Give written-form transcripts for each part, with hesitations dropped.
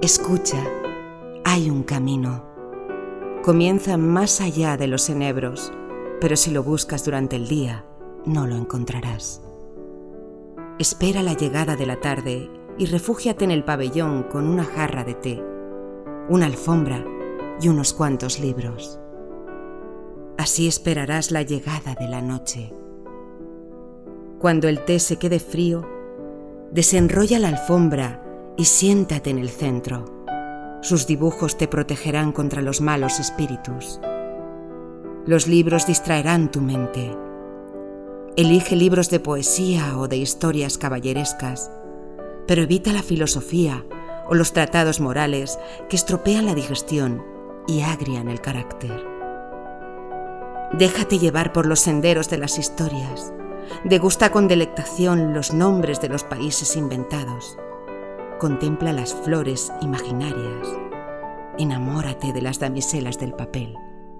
Escucha, hay un camino. Comienza más allá de los enebros, pero si lo buscas durante el día, no lo encontrarás. Espera la llegada de la tarde y refúgiate en el pabellón con una jarra de té, una alfombra y unos cuantos libros. Así esperarás la llegada de la noche. Cuando el té se quede frío, desenrolla la alfombra y siéntate en el centro. Sus dibujos te protegerán contra los malos espíritus. Los libros distraerán tu mente. Elige libros de poesía o de historias caballerescas, pero evita la filosofía o los tratados morales que estropean la digestión y agrian el carácter. Déjate llevar por los senderos de las historias. Degusta con delectación los nombres de los países inventados. Contempla las flores imaginarias. Enamórate de las damiselas del papel.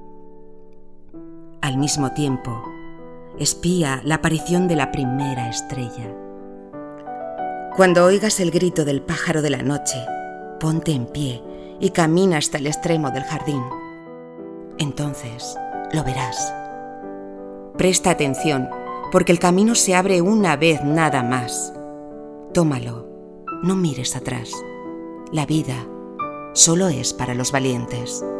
Al mismo tiempo, espía la aparición de la primera estrella. Cuando oigas el grito del pájaro de la noche, ponte en pie y camina hasta el extremo del jardín. Entonces lo verás. Presta atención, porque el camino se abre una vez nada más. Tómalo, no mires atrás. La vida solo es para los valientes.